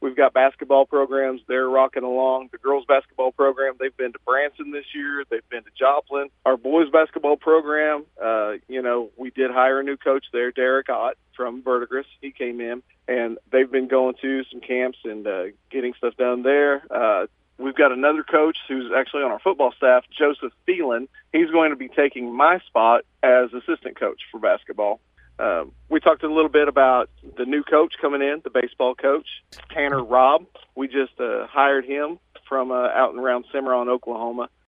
We've got basketball programs. They're rocking along. The girls basketball program, they've been to Branson this year. They've been to Joplin. Our boys basketball program, we did hire a new coach there, Derek Ott from Verdigris. He came in, and they've been going to some camps and getting stuff done there. We've got another coach who's actually on our football staff, Joseph Phelan. He's going to be taking my spot as assistant coach for basketball. We talked a little bit about the new coach coming in, the baseball coach, Tanner Robb. We just hired him from out and around Cimarron, Oklahoma.